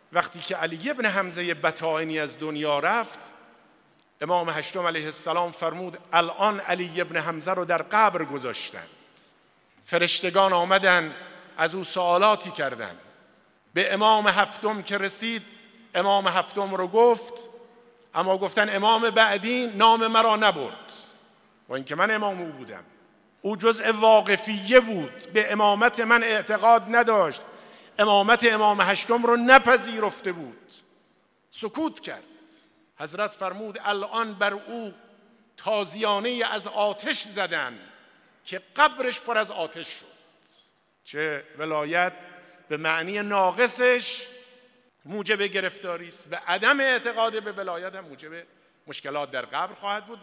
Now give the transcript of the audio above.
وقتی که علی ابن حمزه بطائنی از دنیا رفت، امام هشتم علیه السلام فرمود الان علی ابن حمزه رو در قبر گذاشتند. فرشتگان آمدن از او سوالاتی کردند. به امام هفتم که رسید، امام هفتم رو گفت، اما گفتن امام بعدی نام مرا نبرد، با اینکه من امام او بودم. او جزء واقفیه بود، به امامت من اعتقاد نداشت، امامت امام هشتم رو نپذیرفته بود، سکوت کرد. حضرت فرمود الان بر او تازیانه از آتش زدن که قبرش پر از آتش شد. چه ولایت به معنی ناقصش موجب گرفتاری است و عدم اعتقاد به ولایت هم موجب مشکلات در قبر خواهد بود.